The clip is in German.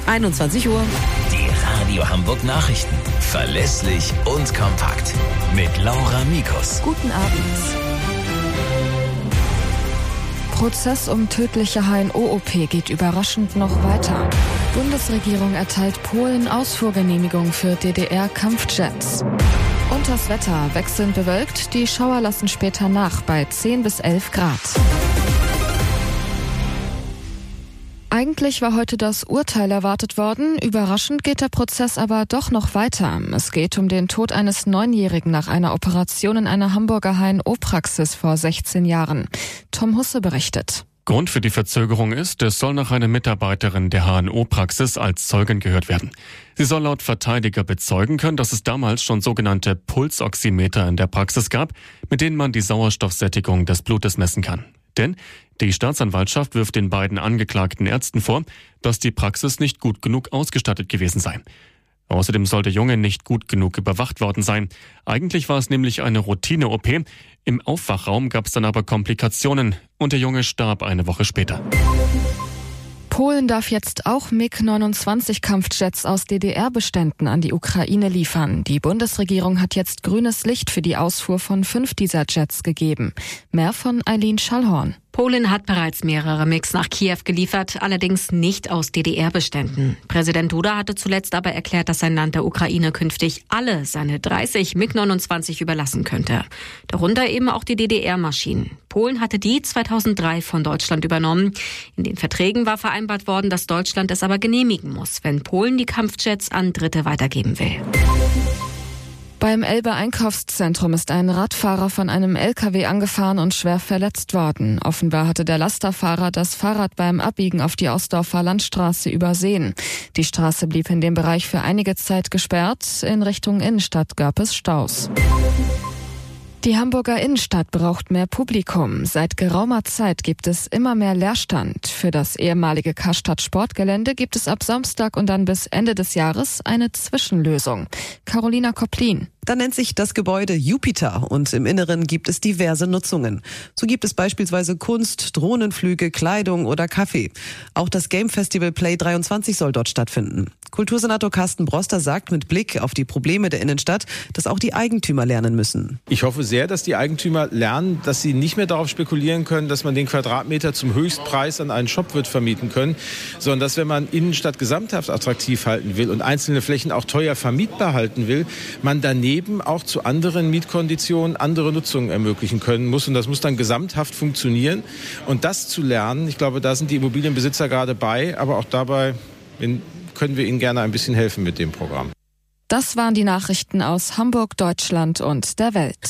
21 Uhr. Die Radio Hamburg Nachrichten. Verlässlich und kompakt. Mit Laura Mikus. Guten Abend. Prozess um tödliche HNO-OP geht überraschend noch weiter. Bundesregierung erteilt Polen Ausfuhrgenehmigung für DDR-Kampfjets. Und das Wetter wechselnd bewölkt, die Schauer lassen später nach bei 10 bis 11 Grad. Eigentlich war heute das Urteil erwartet worden. Überraschend geht der Prozess aber doch noch weiter. Es geht um den Tod eines 9-Jährigen nach einer Operation in einer Hamburger HNO-Praxis vor 16 Jahren. Tom Husse berichtet. Grund für die Verzögerung ist, es soll noch eine Mitarbeiterin der HNO-Praxis als Zeugin gehört werden. Sie soll laut Verteidiger bezeugen können, dass es damals schon sogenannte Pulsoximeter in der Praxis gab, mit denen man die Sauerstoffsättigung des Blutes messen kann. Denn die Staatsanwaltschaft wirft den beiden angeklagten Ärzten vor, dass die Praxis nicht gut genug ausgestattet gewesen sei. Außerdem soll der Junge nicht gut genug überwacht worden sein. Eigentlich war es nämlich eine Routine-OP. Im Aufwachraum gab es dann aber Komplikationen und der Junge starb eine Woche später. Polen darf jetzt auch MiG-29-Kampfjets aus DDR-Beständen an die Ukraine liefern. Die Bundesregierung hat jetzt grünes Licht für die Ausfuhr von 5 dieser Jets gegeben. Mehr von Eileen Schallhorn. Polen hat bereits mehrere MiGs nach Kiew geliefert, allerdings nicht aus DDR-Beständen. Präsident Duda hatte zuletzt aber erklärt, dass sein Land der Ukraine künftig alle seine 30 MiG-29 überlassen könnte. Darunter eben auch die DDR-Maschinen. Polen hatte die 2003 von Deutschland übernommen. In den Verträgen war vereinbart worden, dass Deutschland es aber genehmigen muss, wenn Polen die Kampfjets an Dritte weitergeben will. Beim Elbe-Einkaufszentrum ist ein Radfahrer von einem LKW angefahren und schwer verletzt worden. Offenbar hatte der Lasterfahrer das Fahrrad beim Abbiegen auf die Ausdorfer Landstraße übersehen. Die Straße blieb in dem Bereich für einige Zeit gesperrt. In Richtung Innenstadt gab es Staus. Die Hamburger Innenstadt braucht mehr Publikum. Seit geraumer Zeit gibt es immer mehr Leerstand. Für das ehemalige Karstadt Sportgelände gibt es ab Samstag und dann bis Ende des Jahres eine Zwischenlösung. Carolina Kopplin. Da nennt sich das Gebäude Jupiter und im Inneren gibt es diverse Nutzungen. So gibt es beispielsweise Kunst, Drohnenflüge, Kleidung oder Kaffee. Auch das Game Festival Play 23 soll dort stattfinden. Kultursenator Carsten Broster sagt mit Blick auf die Probleme der Innenstadt, dass auch die Eigentümer lernen müssen. Ich hoffe sehr, dass die Eigentümer lernen, dass sie nicht mehr darauf spekulieren können, dass man den Quadratmeter zum Höchstpreis an einen Shop wird vermieten können, sondern dass, wenn man Innenstadt gesamthaft attraktiv halten will und einzelne Flächen auch teuer vermietbar halten will, man daneben auch zu anderen Mietkonditionen andere Nutzungen ermöglichen können muss. Und das muss dann gesamthaft funktionieren. Und das zu lernen, ich glaube, da sind die Immobilienbesitzer gerade bei, aber auch dabei können wir ihnen gerne ein bisschen helfen mit dem Programm. Das waren die Nachrichten aus Hamburg, Deutschland und der Welt.